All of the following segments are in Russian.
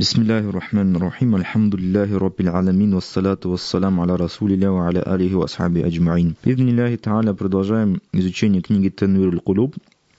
Бисмиллахи рахмани рахим, альхамдулиллахи раббил аламин, вассалату вассаляму аля расулилля ва аля алихи ва асхаби аджмаин. Бидниллахи та'аля продолжаем изучение книги Танвируль Кулуб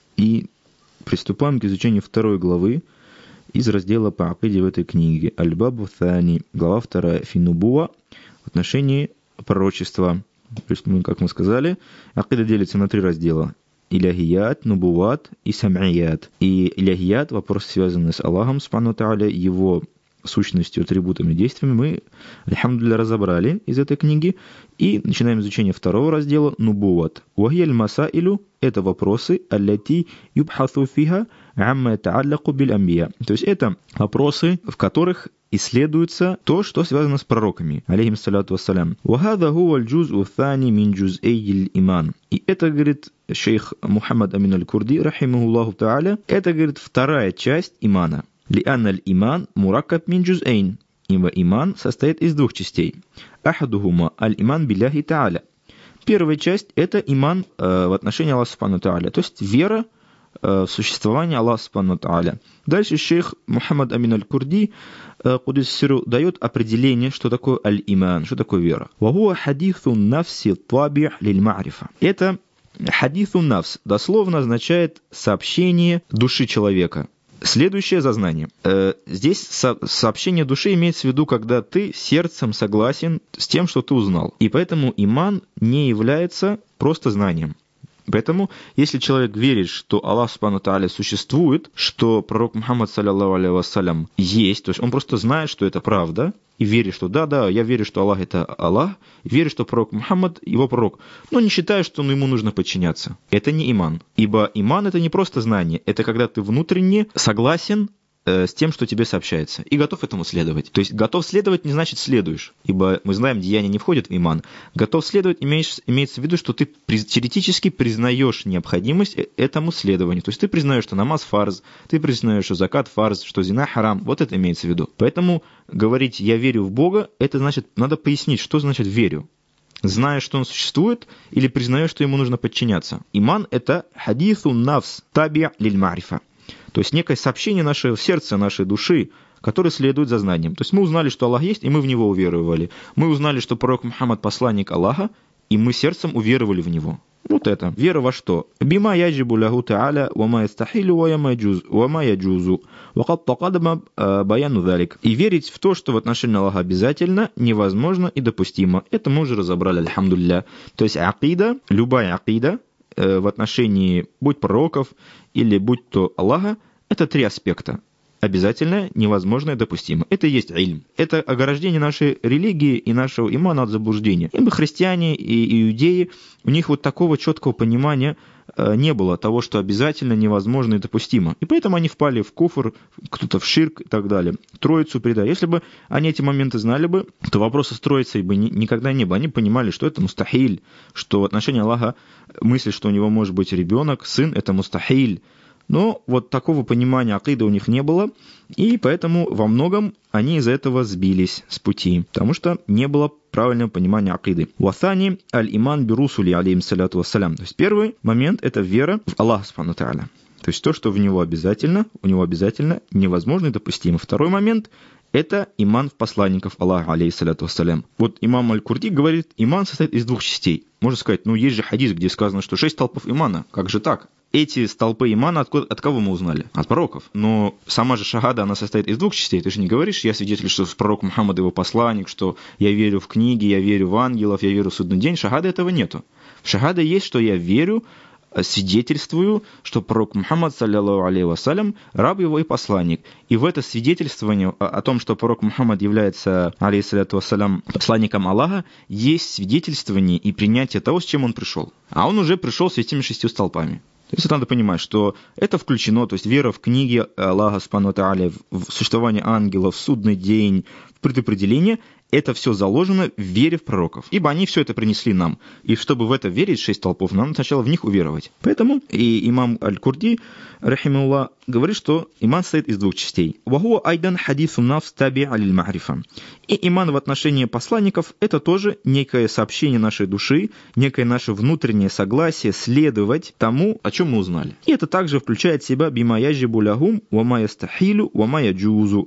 и приступаем к изучению второй главы из раздела по акиде в этой книге. Аль-Бабу Thani, глава 2, Финубуа, в отношении пророчества. То есть, как мы сказали, акида делится на 3 раздела. Иляхият, нубуват и сам'ият. И иляхият, вопросы, связанные с Аллахом, субхану тааля, его сущностью, атрибутами, действиями, мы, альхамдулилля, разобрали из этой книги. И начинаем изучение второго раздела, нубуват. Вахьяль масаилю – это вопросы, аллати юбхасу фиха амма та'аллаку биль амбия. То есть это вопросы, в которых исследуется то, что связано с пророками, алейхим салату вассалям. «Вахада хуа аль-джуз'у థани мин джуз'эй иман». И это, говорит шейх Мухаммад Амин аль-Курди, рахимахуллаху та'аля, это, говорит, вторая часть имана. «Лианна аль-иман мураккаб мин джуз'эйн». Ибо иман состоит из 2 частей. «Ахадухума аль-иман билляхи та'аля». Первая часть – это иман в отношении Аллаха субхану та'аля, то есть вера в существование Аллаха субхану та'аля. Дальше шейх Мухаммад Амин аль-Курди Кудиссиру дает определение, что такое аль-иман, что такое вера. «Вахуа хадифун нафси таби' лиль-ма'рифа». Это хадифун нафс дословно означает сообщение души человека. Следующее за знанием. Здесь сообщение души имеется в виду, когда ты сердцем согласен с тем, что ты узнал. И поэтому иман не является просто знанием. Поэтому, если человек верит, что Аллах субхану тааля существует, что пророк Мухаммад саллаллаху алейхи вассалям есть, то есть он просто знает, что это правда, и верит, что да, я верю, что Аллах это Аллах, верю, что пророк Мухаммад его пророк, но не считаю, что ему нужно подчиняться. Это не иман. Ибо иман это не просто знание, это когда ты внутренне согласен с тем, что тебе сообщается, и готов этому следовать. То есть готов следовать не значит следуешь, ибо мы знаем, деяния не входят в иман. Готов следовать имеется в виду, что ты теоретически признаешь необходимость этому следованию. То есть ты признаешь, что намаз фарз, ты признаешь, что закат фарз, что зина харам. Вот это имеется в виду. Поэтому говорить «я верю в Бога» это значит, надо пояснить, что значит «верю». Знаешь, что он существует, или признаешь, что ему нужно подчиняться. Иман это хадифун нафс таби' лиль-ма'рифа. То есть некое сообщение нашего сердца, нашей души, которое следует за знанием. То есть мы узнали, что Аллах есть, и мы в Него уверовали. Мы узнали, что пророк Мухаммад посланник Аллаха, и мы сердцем уверовали в Него. Вот это. Вера во что? «Бима яджибу лаху та'аля, вама ястахилю, вама яджузу, вакад такадама баяну залик». И верить в то, что в отношении Аллаха обязательно, невозможно и допустимо. Это мы уже разобрали, альхамдулилля. То есть акида, любая акида, в отношении будь пророков или будь то Аллаха, это 3 аспекта. Обязательное, невозможное, допустимо. Это и есть ильм. Это ограждение нашей религии и нашего имана от заблуждения. Ибо христиане и иудеи, у них вот такого четкого понимания не было того, что обязательно, невозможно и допустимо. И поэтому они впали в куфр, кто-то в ширк и так далее. Троицу предали. Если бы они эти моменты знали бы, то вопроса с троицей бы никогда не было. Они понимали, что это мустахиль, что в отношении Аллаха мысль, что у него может быть ребенок, сын, это мустахиль. Но вот такого понимания акиды у них не было, и поэтому во многом они из-за этого сбились с пути, потому что не было правильного понимания акиды. «Ваthani аль-иман бирусули алейхим салату вассалям». То есть первый момент – это вера в Аллаха субхану тааля. То есть то, что у него обязательно, невозможно и допустимо. Второй момент – это иман в посланников Аллаха, алейхиссалату вассалям. Вот имам Аль-Курди говорит, иман состоит из 2 частей. Можно сказать, есть же хадис, где сказано, что 6 столпов имана. Как же так? Эти столпы имана от кого мы узнали? От пророков. Но сама же шахада, она состоит из 2 частей. Ты же не говоришь, я свидетель, что пророк Мухаммад его посланник, что я верю в книги, я верю в ангелов, я верю в судный день. Шахады этого нету. В шахаде есть, что я верю, свидетельствую, что пророк Мухаммад, саллаллаху алейхи вассалям, раб его и посланник. И в это свидетельствование о том, что пророк Мухаммад является, алейхиссалату вассалям, посланником Аллаха, есть свидетельствование и принятие того, с чем он пришел. А он уже пришел с этими 6 столпами. То есть надо понимать, что это включено, то есть вера в книги Аллаха субхану тааля, в существование ангелов, в судный день, в предопределение, это все заложено в вере в пророков. Ибо они все это принесли нам. И чтобы в это верить, 6 столпов, нам сначала в них уверовать. Поэтому и имам Аль-Курди, рахимахуллах, говорит, что иман состоит из 2 частей. «Вахуа айдан хадифун нафс таби' лиль-ма'рифа». И иман в отношении посланников – это тоже некое сообщение нашей души, некое наше внутреннее согласие следовать тому, о чем мы узнали. И это также включает в себя «бима яджибу лахум, ва ма ястахилю, ва ма яджузу».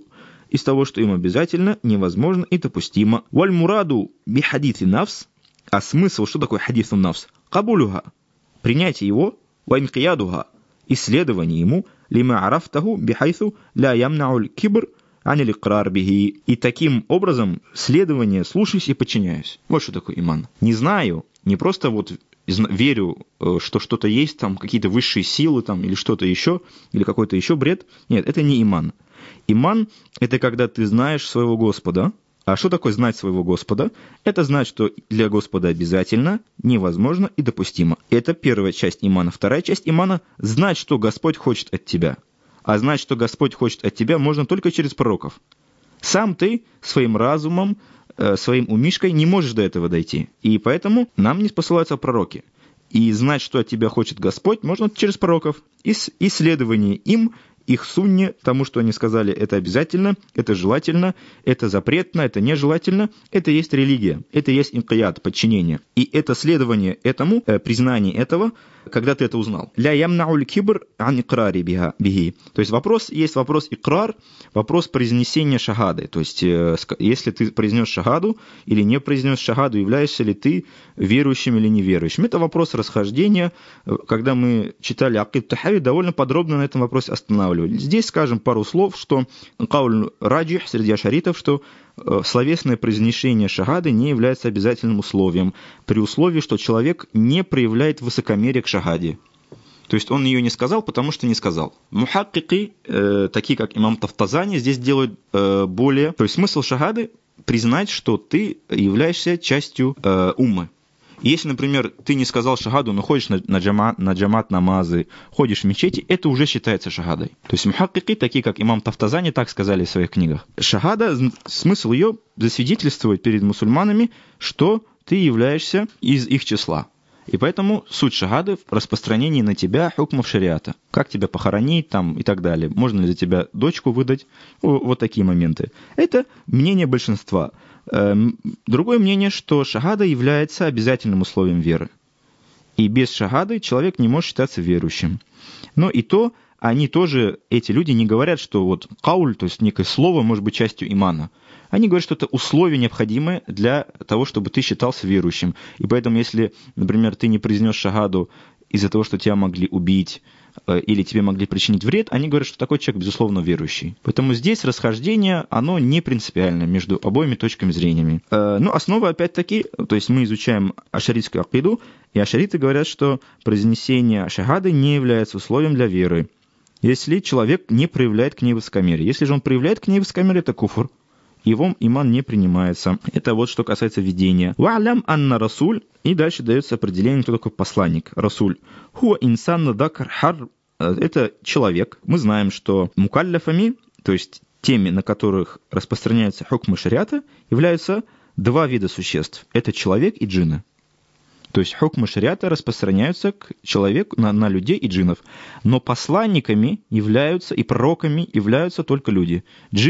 из того, что им обязательно, невозможно и допустимо. Валь мураду би хадити нафс, а смысл, что такое хадиту нафс? Кабулюха, принятие его, ва инкиядуха, исследование ему, лима арафтаху бихайсу ля ямнауль кибр анил икрар бихи. И таким образом следование, слушаюсь и подчиняюсь. Вот что такое иман. Не знаю, не просто вот верю, что что-то есть, там какие-то высшие силы, там, или что-то еще, или какой-то еще бред. Нет, это не иман. Иман – это когда ты знаешь своего Господа. А что такое знать своего Господа? Это знать, что для Господа обязательно, невозможно и допустимо. Это первая часть имана. Вторая часть имана – знать, что Господь хочет от тебя. А знать, что Господь хочет от тебя, можно только через пророков. Сам ты своим разумом, своим умишкой не можешь до этого дойти. И поэтому нам не посылаются пророки. И знать, что от тебя хочет Господь, можно через пророков. Исследование им, их сунне, тому, что они сказали, это обязательно, это желательно, это запретно, это нежелательно, это есть религия, это есть инкият, подчинение. И это следование этому, признание этого, когда ты это узнал. «Ля ямнауль кибр ан икрари бихи». То есть есть вопрос икрар, вопрос произнесения шахады. То есть если ты произнес шахаду или не произнес шахаду, являешься ли ты верующим или неверующим. Это вопрос расхождения. Когда мы читали Акид Тахави, довольно подробно на этом вопросе останавливались. Здесь скажем пару слов, что кауль раджих среди ашаритов, что словесное произнесение шахады не является обязательным условием, при условии, что человек не проявляет высокомерие к шахаде. То есть он ее не сказал, потому что не сказал. Мухаккики, такие как имам Тафтазани, здесь делают более... То есть смысл шахады – признать, что ты являешься частью уммы. Если, например, ты не сказал шахаду, но ходишь на джамат намазы, ходишь в мечети, это уже считается шахадой. То есть мухаккики, такие как имам Тафтазани, так сказали в своих книгах. Шахада, смысл ее засвидетельствовать перед мусульманами, что ты являешься из их числа. И поэтому суть шахады в распространении на тебя хукмов шариата. Как тебя похоронить там и так далее. Можно ли за тебя дочку выдать? Вот такие моменты. Это мнение большинства. Другое мнение, что шахада является обязательным условием веры. И без шахады человек не может считаться верующим. Но и то, они тоже, эти люди, не говорят, что вот кауль, то есть некое слово, может быть частью имана. Они говорят, что это условие необходимое для того, чтобы ты считался верующим. И поэтому, если, например, ты не произнес шахаду из-за того, что тебя могли убить, или тебе могли причинить вред, они говорят, что такой человек, безусловно, верующий. Поэтому здесь расхождение, оно не принципиально между обоими точками зрения. Но основа, опять-таки, то есть мы изучаем ашаритскую акиду, и ашариты говорят, что произнесение шахады не является условием для веры, если человек не проявляет к ней высокомерие. Если же он проявляет к ней высокомерие, это куфр. Его иман не принимается. Это вот что касается видения. «Ва'лям анна расуль». И дальше дается определение, кто такой посланник. Расуль. «Хуа инсан дакар хар». Это человек. Мы знаем, что мукалляфами, то есть теми, на которых распространяются хукмы шариата, являются два вида существ. Это человек и джинны. То есть хукмы шариата распространяются к человеку, на людей и джиннов. Но посланниками являются и пророками являются только люди.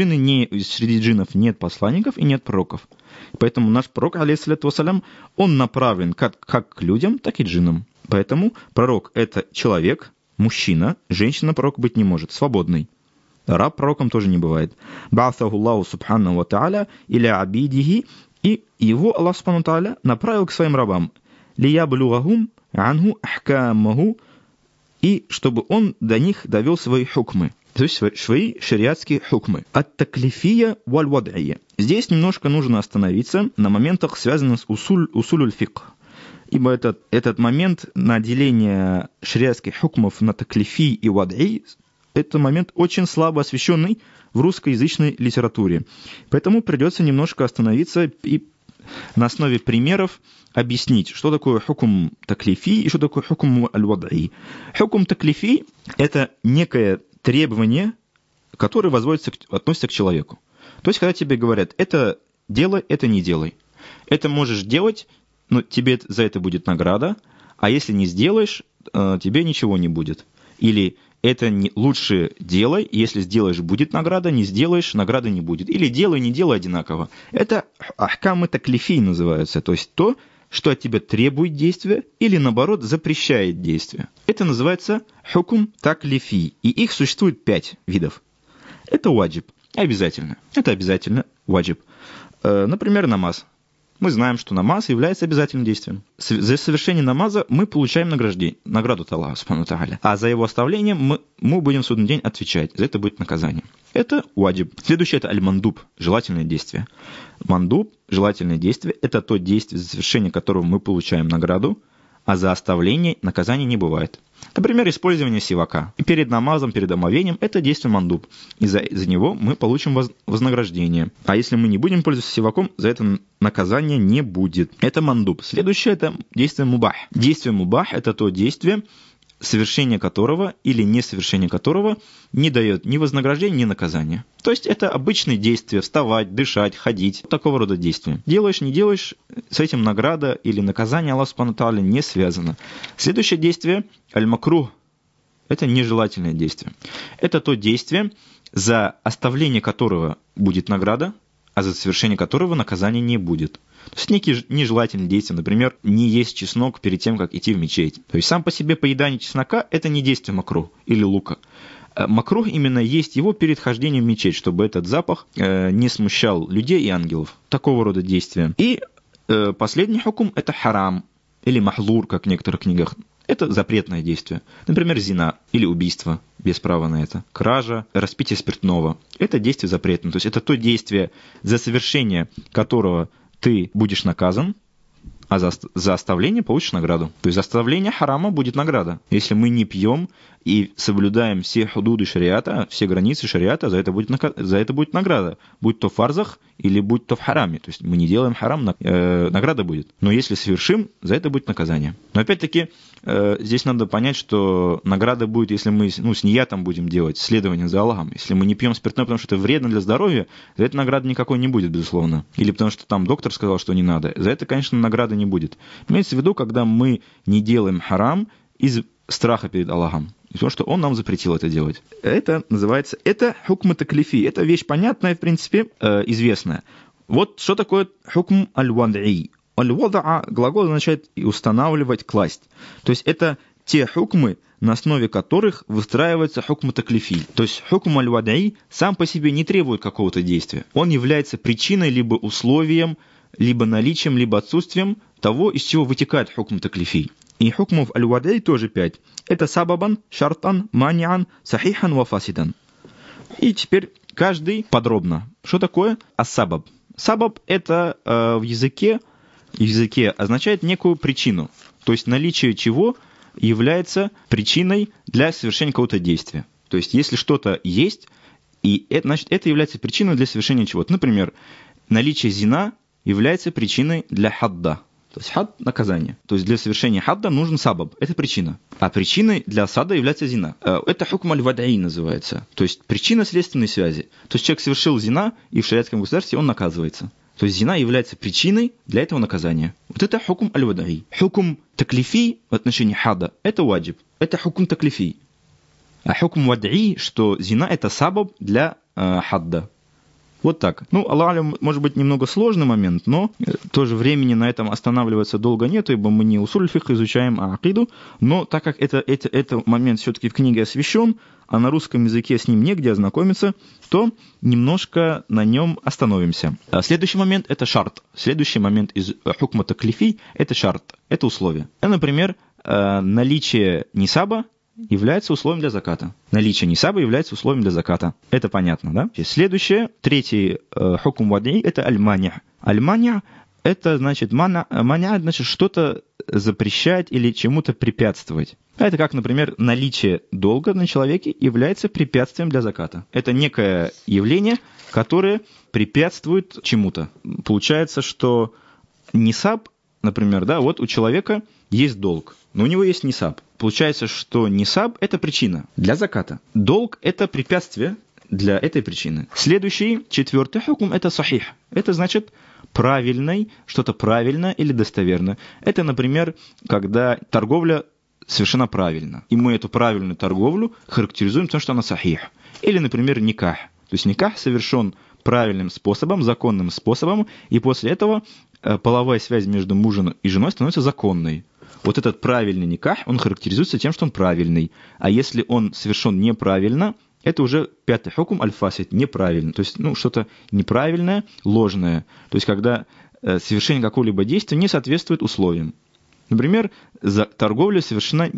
Среди джиннов нет посланников и нет пророков. Поэтому наш пророк, алейхиссалату вассалям, он направлен как к людям, так и джиннам. Поэтому пророк – это человек, мужчина, женщина пророк быть не может, свободный. Раб пророком тоже не бывает. «Ба'атаху Аллаху субхану ва та'аля иля абидихи». И его Аллах субхану ва та'аля направил к своим рабам. «Лияблюгахум анху ахкамаху». И чтобы он до них довел свои хукмы. То есть свои шариатские хукмы. Ат-таклифия валь-вад'ия. Здесь немножко нужно остановиться на моментах, связанных с усулюль фикх. Ибо этот момент на деление шариатских хукмов на таклифи и вад'и, это момент очень слабо освещенный в русскоязычной литературе. Поэтому придется немножко остановиться и на основе примеров объяснить, что такое хукм таклифи и что такое хукм аль-вад'и. Хукм таклифи – это некое требование, которое относится к человеку. То есть, когда тебе говорят, это делай, это не делай. Это можешь делать, но тебе за это будет награда, а если не сделаешь, тебе ничего не будет. Или это лучше делай, если сделаешь, будет награда, не сделаешь, награды не будет. Или делай, не делай одинаково. Это ахкамы таклифи называются, то есть то, что от тебя требует действия или, наоборот, запрещает действия. Это называется хукм таклифи, и их существует 5 видов. Это ваджиб. обязательно. Это обязательно ваджиб. Например, намаз. Мы знаем, что намаз является обязательным действием. За совершение намаза мы получаем награду от Аллаха, субхану тааля. А за его оставление мы будем в судный день отвечать. За это будет наказание. Это ваджиб. Следующее – это аль-мандуб, желательное действие. Мандуб, желательное действие – это то действие, за совершение которого мы получаем награду, а за оставление наказания не бывает. Например, использование сивака. И перед намазом, перед омовением – это действие мандуб. И за него мы получим вознаграждение. А если мы не будем пользоваться сиваком, за это наказания не будет. Это мандуб. Следующее – это действие мубах. Действие мубах – это то действие, совершение которого или несовершение которого не дает ни вознаграждения, ни наказания. То есть это обычные действия: вставать, дышать, ходить. Такого рода действия. Делаешь, не делаешь, с этим награда или наказание Аллаха субхану тааля не связано. Следующее действие – аль-макрух. Это нежелательное действие. Это то действие, за оставление которого будет награда, а за совершение которого наказания не будет. То есть некие нежелательные действия, например, не есть чеснок перед тем, как идти в мечеть. То есть сам по себе поедание чеснока – это не действие макрух или лука. Макрух именно есть его перед хождением в мечеть, чтобы этот запах не смущал людей и ангелов. Такого рода действия. И последний хукм – это харам или махлур, как в некоторых книгах. Это запретное действие. Например, зина или убийство без права на это. Кража, распитие спиртного. Это действие запретное. То есть это то действие, за совершение которого ты будешь наказан, а за оставление получишь награду. То есть за оставление харама будет награда. Если мы не пьем и соблюдаем все худуды шариата, все границы шариата, за это будет награда. Будь то в фарзах или будь то в хараме. То есть мы не делаем харам, награда будет. Но если совершим, за это будет наказание. Но опять-таки здесь надо понять, что награда будет, если мы с ниятом будем делать следование за Аллахом. Если мы не пьем спиртное, потому что это вредно для здоровья, за это награды никакой не будет, безусловно. Или потому что там доктор сказал, что не надо. За это, конечно, награды не будет. Имеется в виду, когда мы не делаем харам из страха перед Аллахом. Потому что Он нам запретил это делать. Это называется, это хукм таклифи. Это вещь понятная, в принципе, известная. Вот что такое хукм аль-вад'и. Аль-вад'a глагол означает устанавливать, класть. То есть это те хукмы, на основе которых выстраивается хукм таклифи. То есть хукм аль-вад'и сам по себе не требует какого-то действия. Он является причиной, либо условием, либо наличием, либо отсутствием того, из чего вытекает хукм таклифи. И хукмов аль-вад'и тоже 5. Это сабабан, шартан, маниан, сахихан ва фасидан. И теперь каждый подробно. Что такое ас-сабаб? Сабаб это в языке означает некую причину. То есть наличие чего является причиной для совершения какого-то действия. То есть если что-то есть, и это, значит, это является причиной для совершения чего-то. Например, наличие зина является причиной для хадда. То есть хад – наказание. То есть для совершения хадда нужен сабаб. Это причина. А причиной для сада является зина. Это хукм аль-вад'и называется. То есть причина следственной связи. То есть человек совершил зина, и в шариатском государстве он наказывается. То есть зина является причиной для этого наказания. Вот это хукм аль-вад'и. Хукм таклифи в отношении хада – это ваджиб. Это хукм таклифи. А хукм вад'и, что зина – это сабаб для хадда. Вот так. Аллах алям, может быть, немного сложный момент, но тоже времени на этом останавливаться долго нет, ибо мы не усуль фикх изучаем, а акиду. Но так как этот момент все-таки в книге освящен, а на русском языке с ним негде ознакомиться, то немножко на нем остановимся. Следующий момент – это шарт. Следующий момент из хукма таклифи – это шарт, это условие. Например, наличие нисаба является условием для заката. Наличие нисаба является условием для заката. Это понятно, да? Следующее, третий хукм вад'и – это аль-мани'. Аль-мани' – это значит, маня' значит что-то запрещать или чему-то препятствовать. Это как, например, наличие долга на человеке является препятствием для заката. Это некое явление, которое препятствует чему-то. Получается, что нисаб, например, да, вот у человека есть долг, но у него есть нисаб. Получается, что нисаб – это причина для заката. Долг – это препятствие для этой причины. Следующий, четвертый хукм – это сахих. Это значит правильный, что-то правильно или достоверно. Это, например, когда торговля совершенно правильно. И мы эту правильную торговлю характеризуем тем, что она сахих. Или, например, никах. То есть никах совершен правильным способом, законным способом, и после этого половая связь между мужем и женой становится законной. Вот этот правильный никах, он характеризуется тем, что он правильный. А если он совершен неправильно, Это уже пятый хукм аль-фасид, неправильно. То есть, что-то неправильное, ложное. То есть, когда совершение какого-либо действия не соответствует условиям. Например, торговля совершена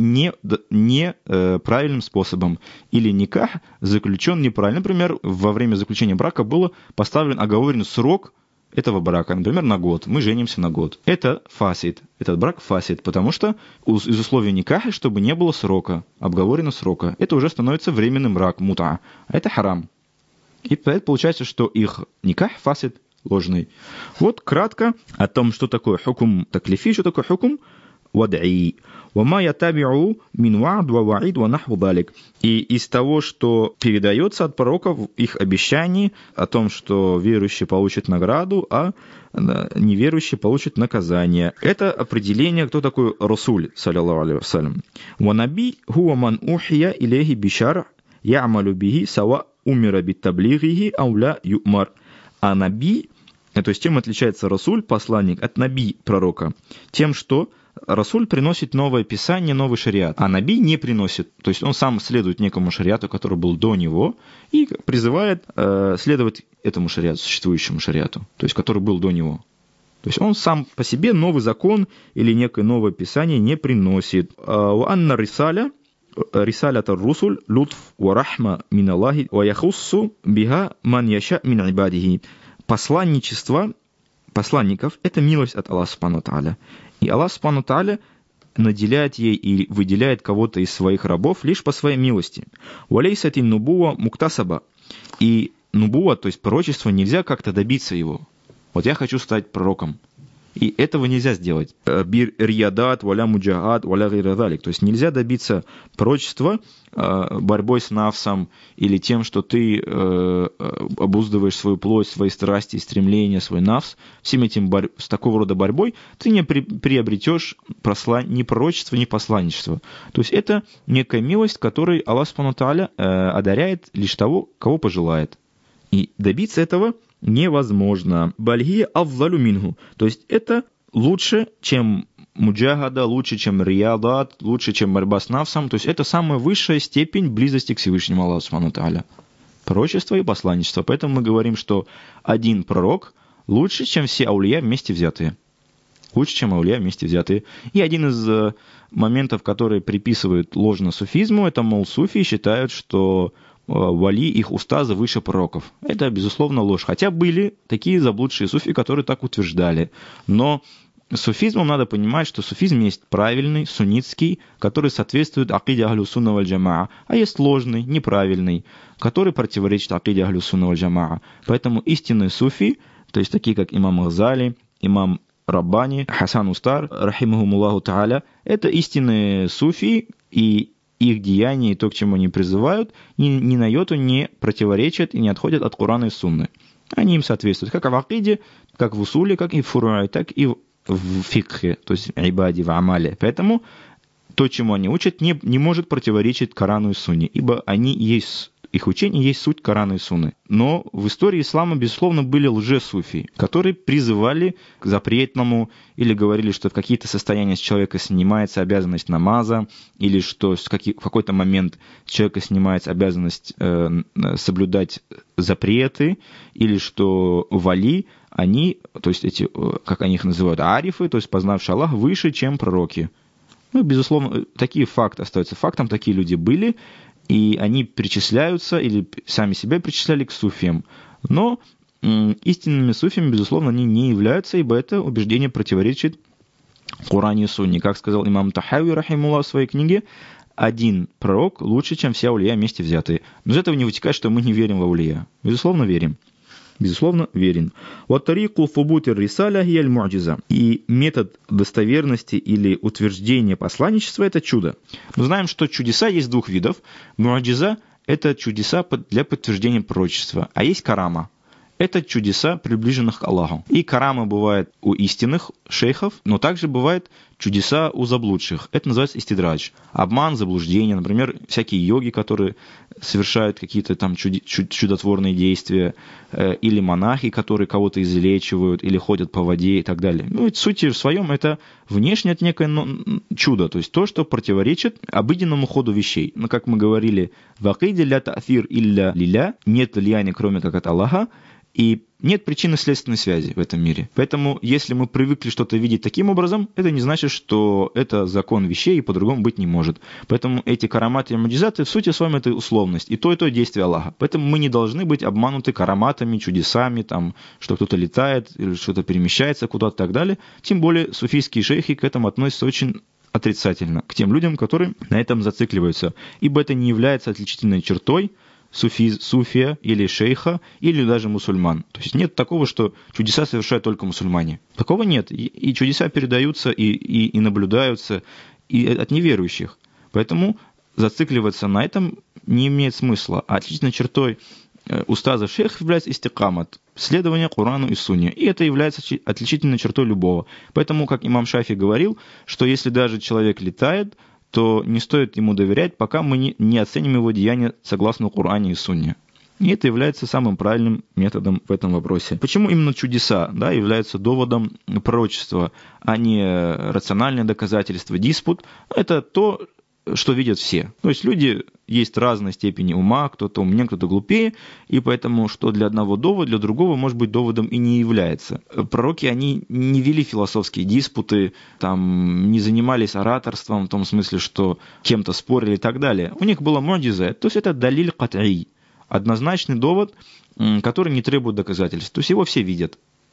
неправильным способом. Или никах заключен неправильно. Например, во время заключения брака был поставлен оговоренный срок этого брака, например, на год. Мы женимся на год. Это фасид. Этот брак фасид, потому что из условий никаха, чтобы не было срока, обговоренного срока. Это уже становится временным брак, мута. А это харам. И получается, что их никах фасид ложный. Вот кратко о том, что такое хукм таклифи, что такое хукм вад'и. وَمَا يَتَبِعُ مِنْ وَعْدْ وَوَعِيدْ وَنَحْوُ ذَلِكَ. И из того, что передается от пророков, их обещаний о том, что верующий получит награду, а неверующий получит наказание. Это определение, кто такой Расуль, саллиллаху алейхи вассалям. وَنَبِي هُوَ مَنْ أُوحِيَ إِلَيْهِ بِشَرْعٍ يَعْمَلُ بِهِ سَوَاء أُمِرَ بِالتَّبْلِيغِهِ أَوْ لَا يُؤْمَرْ. А наби, то есть чем отличается Расуль, посланник, от наби, пророка? Тем, что Расуль приносит новое писание, новый шариат, а наби не приносит. То есть он сам следует некому шариату, который был до него, и призывает следовать этому шариату, существующему шариату, то есть который был до него. То есть он сам по себе новый закон или некое новое писание не приносит. «Анна рисаля рисалята русуль лутф ва рахма мин Аллахи ва яхуссу биха ман яша мин ибадихи». Посланничество посланников – это милость от Аллаха субхану ва тааля. И Аллах субхану ва тааля наделяет ей и выделяет кого-то из своих рабов лишь по своей милости. «Валейсати нубуа муктасаба». И нубуа, то есть пророчество, нельзя как-то добиться его. Вот я хочу стать пророком. И этого нельзя сделать. Бир риядат, валя муджахад, валя гайрадалик. То есть нельзя добиться пророчества борьбой с нафсом или тем, что ты обуздываешь свою плоть, свои страсти, стремления, свой нафс. Всем этим с такого рода борьбой ты не приобретешь ни пророчество, ни посланничество. То есть это некая милость, которой Аллах субхану ва тааля одаряет лишь того, кого пожелает. И добиться этого невозможно. Бальхия афзалю минху. То есть это лучше, чем муджахада, лучше, чем риядат, лучше, чем борьба с нафсом. То есть это самая высшая степень близости к Всевышнему Аллаху субхану ва тааля. Пророчество и посланничество. Поэтому мы говорим, что один пророк лучше, чем все аулия вместе взятые. Лучше, чем аулия вместе взятые. И один из моментов, которые приписывают ложно суфизму, это, мол, суфии считают, что вали, их устазы выше пророков. Это, безусловно, ложь. Хотя были такие заблудшие суфи, которые так утверждали. Но суфизмом надо понимать, что суфизм есть правильный, суннитский, который соответствует акиде ахлю сунна валь джамаа, а есть ложный, неправильный, который противоречит акиде ахлю сунна валь джамаа. Поэтому истинные суфи, то есть такие, как имам Газали, имам Раббани, Хасан Устар, рахимахумуллаху тааля, это истинные суфи, и их деяния и то, к чему они призывают, ни на йоту не противоречат и не отходят от Корана и Сунны. Они им соответствуют, как в акиде, как в усуле, как и в фуруай, так и в фикхе, то есть в ибаде, в амале. Поэтому то, чему они учат, не может противоречить Корану и Сунне, ибо их учение есть суть Корана и Сунны. Но в истории ислама, безусловно, были лжесуфии, которые призывали к запретному или говорили, что в какие-то состояния с человека снимается обязанность намаза, или что в какой-то момент с человека снимается обязанность соблюдать запреты, или что вали, они, то есть эти, как они их называют, арифы, то есть познавшие Аллаха, выше, чем пророки. Безусловно, такие факты остаются фактом, такие люди были, и они причисляются, или сами себя причисляли к суфиям. Но истинными суфиями, безусловно, они не являются, ибо это убеждение противоречит Коране и Сунне. Как сказал имам Тахави, рахимуллах, в своей книге, один пророк лучше, чем все аулия вместе взятые. Но из этого не вытекает, что мы не верим в аулия. Безусловно, верим. Безусловно, верен. И метод достоверности или утверждения посланничества – это чудо. Мы знаем, что чудеса есть двух видов. Муаджиза – это чудеса для подтверждения пророчества, а есть карама. Это чудеса, приближенных к Аллаху. И карама бывает у истинных шейхов, но также бывают чудеса у заблудших. Это называется истидрадж. Обман, заблуждение. Например, всякие йоги, которые совершают какие-то там чудотворные действия, или монахи, которые кого-то излечивают, или ходят по воде и так далее. В сути в своем это внешне от некое чудо, то есть то, что противоречит обыденному ходу вещей. Но, как мы говорили, в акиде ля та'фир илля лилля, нет влияния, кроме как от Аллаха, и нет причинно-следственной связи в этом мире. Поэтому, если мы привыкли что-то видеть таким образом, это не значит, что это закон вещей и по-другому быть не может. Поэтому эти караматы и муджизаты, в сути своем, это условность. И то действие Аллаха. Поэтому мы не должны быть обмануты караматами, чудесами, там, что кто-то летает, или что-то перемещается куда-то и так далее. Тем более, суфийские шейхи к этому относятся очень отрицательно, к тем людям, которые на этом зацикливаются. Ибо это не является отличительной чертой суфия или шейха, или даже мусульман. То есть нет такого, что чудеса совершают только мусульмане. Такого нет. И чудеса передаются, и наблюдаются и от неверующих. Поэтому зацикливаться на этом не имеет смысла. А отличительной чертой устазов шейхов является истикамат, следование Корану и Сунне. И это является отличительной чертой любого. Поэтому, как имам Шафи говорил, что если даже человек летает, то не стоит ему доверять, пока мы не оценим его деяния согласно Коране и Сунне. И это является самым правильным методом в этом вопросе. Почему именно чудеса являются доводом пророчества, а не рациональное доказательство, диспут? Это то, что видят все. То есть люди есть разной степени ума, кто-то умнее, кто-то глупее, и поэтому, что для одного довод, для другого, может быть, доводом и не является. Пророки, они не вели философские диспуты, там, не занимались ораторством, в том смысле, что кем-то спорили и так далее. У них было муджиза, то есть это далиль кат'и, однозначный довод, который не требует доказательств. То есть его все видят.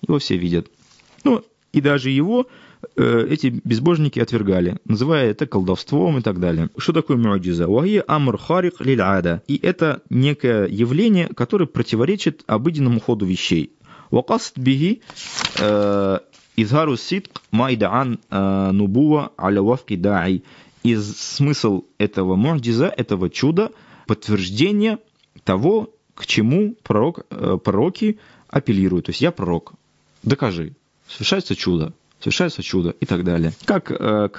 И даже его эти безбожники отвергали, называя это колдовством и так далее. Что такое муджиза? Вахия амр харик лиль ада. И это некое явление, которое противоречит обыденному ходу вещей. Вакаст биги изгару сидк майдаан нубуа аля вафки да'i. И смысл этого муджиза, этого чуда, подтверждение того, к чему пророки апеллируют. То есть я пророк, докажи. Совершается чудо и так далее. Как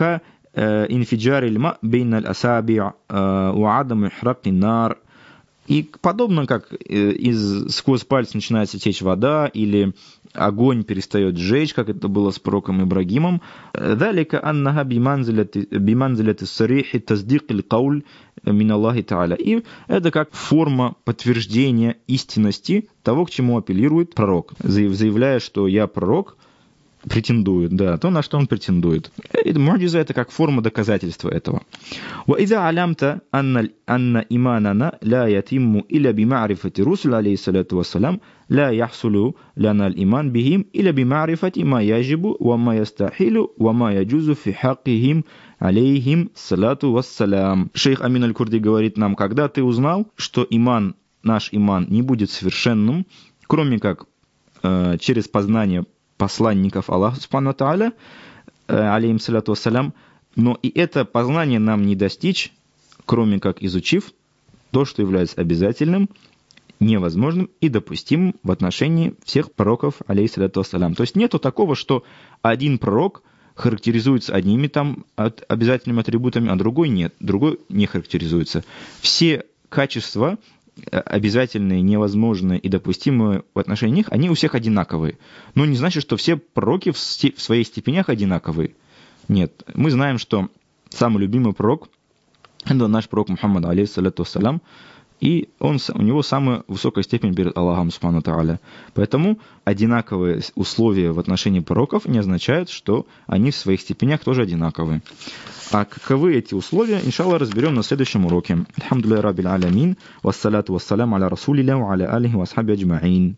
инфиджар иль-ма бейн аль-асаби' ва адам ихрак нар. И подобно как сквозь пальцы начинает течь вода, или огонь перестает сжечь, как это было с пророком Ибрагимом. Далика аннаха биманзилати сарихи таздик аль-кауль мин Аллахи та'аля. И это как форма подтверждения истинности того, к чему апеллирует пророк, заявляя, что я пророк, претендует, то, на что он претендует. Муджиза — это как форма доказательства этого. وَإِذَا عَلَمْتَ أَنَّ إِمَانَنَا لَا يَتِمُّ إِلَّا بِمَعْرِفَةِ رُسُلِ عَلَيْهِ الصَّلَاةُ وَالسَّلَامُ لَا يَحْصُلُ لَنَا الْإِيمَانُ بِهِمْ إِلَّا بِمَعْرِفَةِ مَا يَجِبُ وَمَا يَسْتَحِيلُ وَمَا يَجُوزُ فِي حَقِّهِمْ عَلَيْهِمْ الصَّلَاةُ وَالسَّلَامُ. Шейх Амин аль-Курди говорит нам, когда ты узнал, что наш иман не будет совершенным, кроме как через познание посланников Аллаха субхану ва тааля, алейхим салату вассалям, но и это познание нам не достичь, кроме как изучив то, что является обязательным, невозможным и допустимым в отношении всех пророков, алейхим салату вассалям. То есть нету такого, что один пророк характеризуется одними там обязательными атрибутами, а другой нет, другой не характеризуется. Все качества обязательные, невозможные и допустимые в отношении них, они у всех одинаковые. Но не значит, что все пророки в своих степенях одинаковые. Нет. Мы знаем, что самый любимый пророк — это наш пророк Мухаммад, алейхиссалату вассалям, и у него самая высокая степень перед Аллахом субхану тааля. Поэтому одинаковые условия в отношении пророков не означают, что они в своих степенях тоже одинаковые. А каковы эти условия, иншаллах, разберем на следующем уроке. Алхамдулилляхи раббил алямин, вассалату вассаляму аля расулилля ва аля алихи ва асхаби аджмаин.